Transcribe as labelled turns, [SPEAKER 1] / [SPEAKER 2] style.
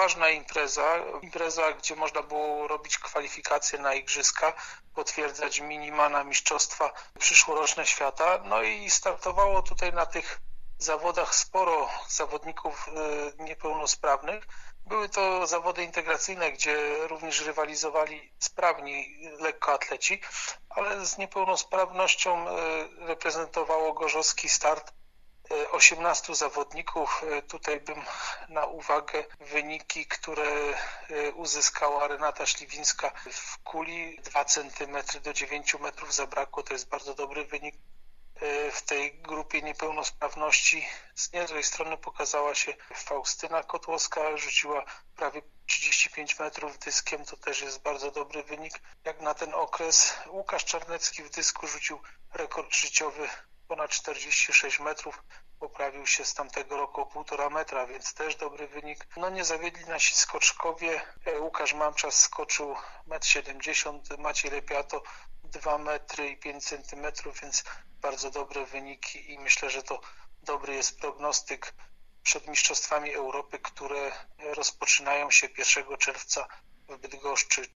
[SPEAKER 1] ważna impreza, gdzie można było robić kwalifikacje na igrzyska, potwierdzać minima na mistrzostwa przyszłoroczne świata. No i startowało tutaj na tych zawodach sporo zawodników niepełnosprawnych. Były to zawody integracyjne, gdzie również rywalizowali sprawni lekkoatleci, ale z niepełnosprawnością reprezentowało Gorzowski Start 18 zawodników. Tutaj bym na uwagę wyniki, które uzyskała Renata Śliwińska w kuli 2 cm do 9 metrów zabrakło. To jest bardzo dobry wynik w tej grupie niepełnosprawności. Z niezłej strony pokazała się Faustyna Kotłowska, rzuciła prawie 35 metrów dyskiem, to też jest bardzo dobry wynik jak na ten okres. Łukasz Czarnecki w dysku rzucił rekord życiowy ponad 46 metrów, poprawił się z tamtego roku o 1,5 metra, więc też dobry wynik. No nie zawiedli nasi skoczkowie. Łukasz Mamczas skoczył 1,70 m, Maciej Lepiato 2 metry i 5 centymetrów, więc bardzo dobre wyniki i myślę, że to dobry jest prognostyk przed Mistrzostwami Europy, które rozpoczynają się 1 czerwca w Bydgoszczy.